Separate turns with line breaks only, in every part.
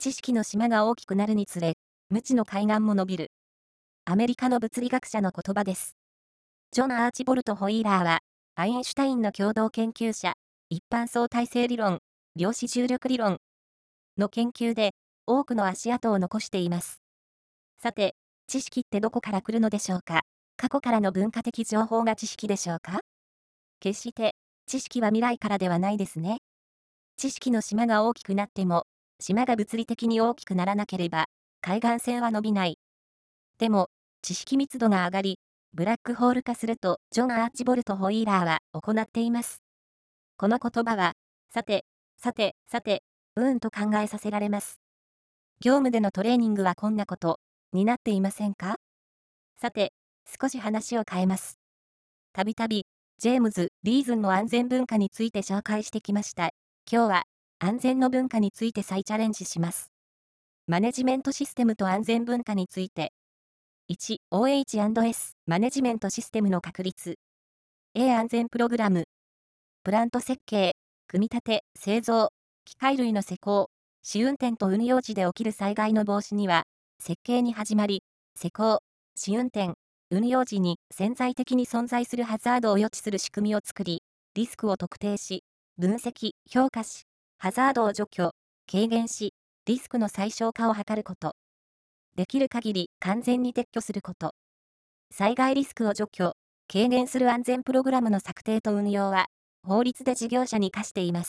知識の島が大きくなるにつれ、無知の海岸も伸びる。アメリカの物理学者の言葉です。ジョン・アーチボルト・ホイーラーは、アインシュタインの共同研究者、一般相対性理論、量子重力理論の研究で、多くの足跡を残しています。さて、知識ってどこから来るのでしょうか？過去からの文化的情報が知識でしょうか？決して、知識は未来からではないですね。知識の島が大きくなっても、島が物理的に大きくならなければ、海岸線は伸びない。でも、知識密度が上がり、ブラックホール化すると、ジョン・アーチボルト・ホイーラーは行っています。この言葉は、さて、と考えさせられます。業務でのトレーニングはこんなことになっていませんか？さて、少し話を変えます。たびたび、ジェームズ・リーズンの安全文化について紹介してきました。今日は、安全の文化について再チャレンジします。マネジメントシステムと安全文化について。1、OH&S、マネジメントシステムの確立。A 安全プログラム。プラント設計、組み立て、製造、機械類の施工、試運転と運用時で起きる災害の防止には、設計に始まり、施工、試運転、運用時に潜在的に存在するハザードを予知する仕組みを作り、リスクを特定し、分析、評価し、ハザードを除去、軽減し、リスクの最小化を図ること。できる限り完全に撤去すること。災害リスクを除去、軽減する安全プログラムの策定と運用は、法律で事業者に課しています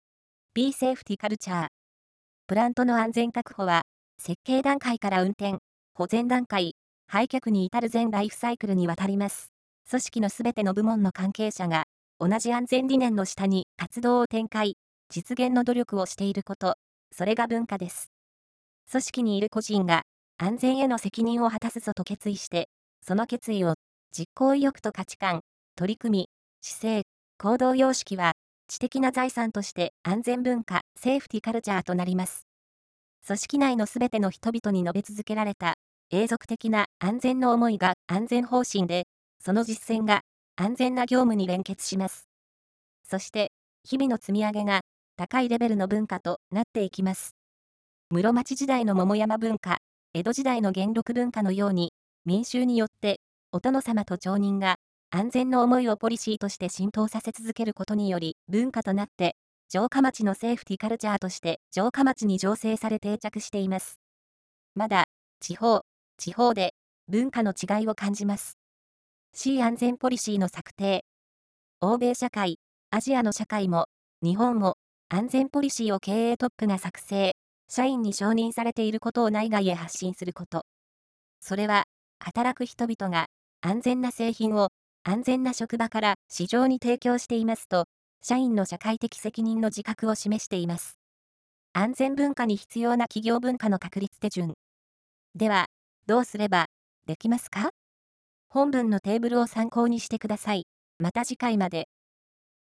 。B セーフティカルチャー。プラントの安全確保は、設計段階から運転、保全段階、廃却に至る全ライフサイクルにわたります。組織のすべての部門の関係者が、同じ安全理念の下に活動を展開、実現の努力をしていること、それが文化です。組織にいる個人が、安全への責任を果たすぞと決意して、その決意を、実行意欲と価値観、取り組み、姿勢、行動様式は、知的な財産として安全文化、セーフティカルチャーとなります。組織内のすべての人々に述べ続けられた、永続的な安全の思いが安全方針で、その実践が安全な業務に連結します。そして、日々の積み上げが高いレベルの文化となっていきます。室町時代の桃山文化、江戸時代の元禄文化のように、民衆によって、お殿様と町人が、安全の思いをポリシーとして浸透させ続けることにより、文化となって、城下町のセーフティカルチャーとして、城下町に醸成され定着しています。まだ、地方で、文化の違いを感じます。C 安全ポリシーの策定。欧米社会、アジアの社会も、日本も、安全ポリシーを経営トップが作成、社員に承認されていることを内外へ発信すること。それは、働く人々が安全な製品を安全な職場から市場に提供していますと、社員の社会的責任の自覚を示しています。安全文化に必要な企業文化の確立手順。では、どうすればできますか？本文のテーブルを参考にしてください。また次回まで。